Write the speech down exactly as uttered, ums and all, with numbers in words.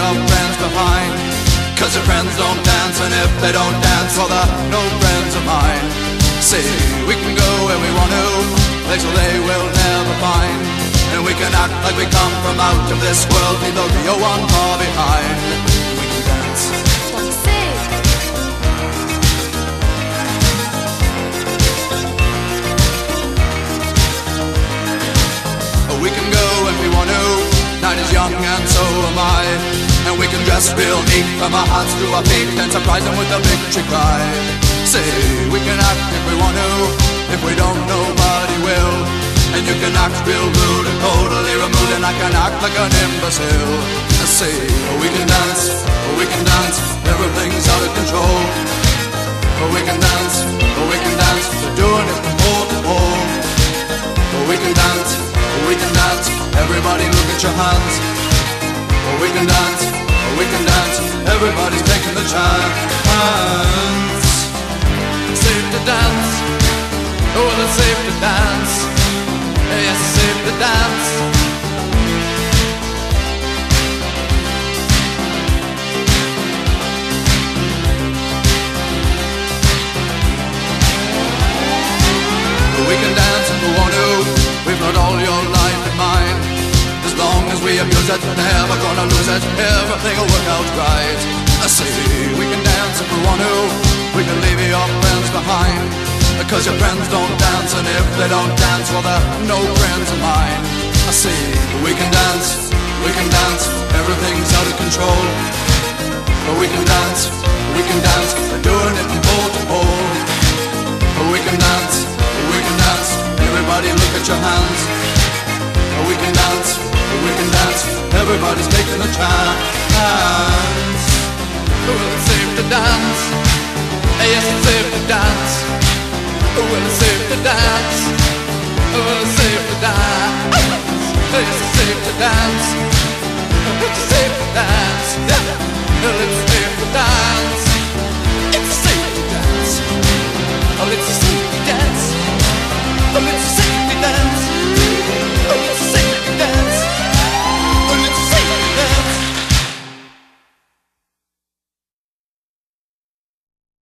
your friends behind. Cause your friends don't dance, and if they don't dance, well they're no friends of mine. See, we can go where we want to, places they will never find. And we can act like we come from out of this world, leave the real one far behind. We can dance. What you say? We can go if we want to, night is young and so am I. And we can dress real neat from our hearts to our feet and surprise them with a victory cry. Say, we can act if we want to, if we don't nobody will. And you can act real rude and totally removed, and I can act like an imbecile. I say, we can dance, we can dance, everything's out of control. We can dance, we can dance, we're doing it from pole to pole. We can dance, we can dance, everybody look at your hands. We can dance, we can dance, everybody's taking the chance. It's safe to dance, oh it's safe to dance. Yes, it's safe to dance. We can dance if we want to, we've got all your life in mind. As long as we abuse it, never gonna lose it, everything will work out right. I say, we can dance if we want to, we can leave your friends behind. Because your friends don't dance, and if they don't dance, well they're no friends of mine. I say, we can dance, we can dance, everything's out of control. But we can dance, we can dance, we're doing it from pole to pole. But we can dance, we can dance, everybody look at your hands. We can dance, we can dance, everybody's taking the chance. Well, it's safe to dance, yes it's safe to dance. Well, it's safe to dance, well it's safe to dance. Yes it's safe to dance, it's safe to dance.